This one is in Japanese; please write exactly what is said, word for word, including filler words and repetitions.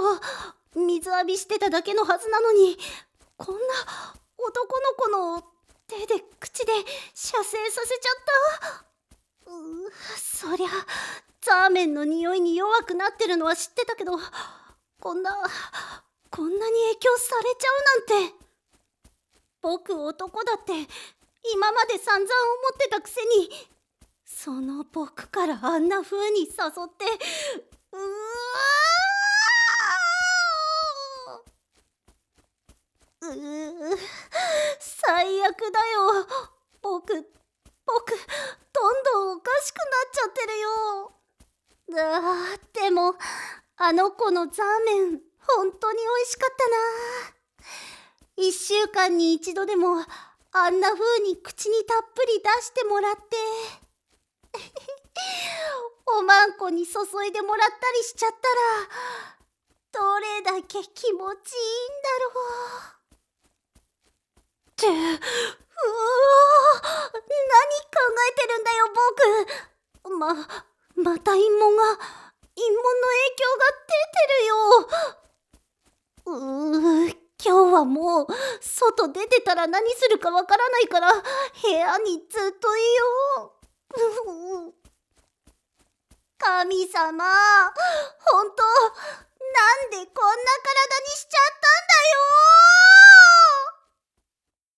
よ。水浴びしてただけのはずなのに、こんな男の子の手で口で射精させちゃった。うーそりゃザーメンの匂いに弱くなってるのは知ってたけど、こんなこんなに影響されちゃうなんて。僕男だって今まで散々思ってたくせに、その僕からあんな風に誘って、うわーうー最悪だよ。僕僕どんどんおかしくなっちゃってるよ。あーでもあの子のザーメン本当に美味しかったな。一週間に一度でもあんな風に口にたっぷり出してもらっておまんこに注いでもらったりしちゃったら、どれだけ気持ちいいんだろうって。うおー、何考えてるんだよ僕。ままた陰謀が陰謀の影響が出てるよ。うー今日はもう外出てたら何するかわからないから部屋にずっといよう。神様、本当なんでこんな体にしちゃったんだよ。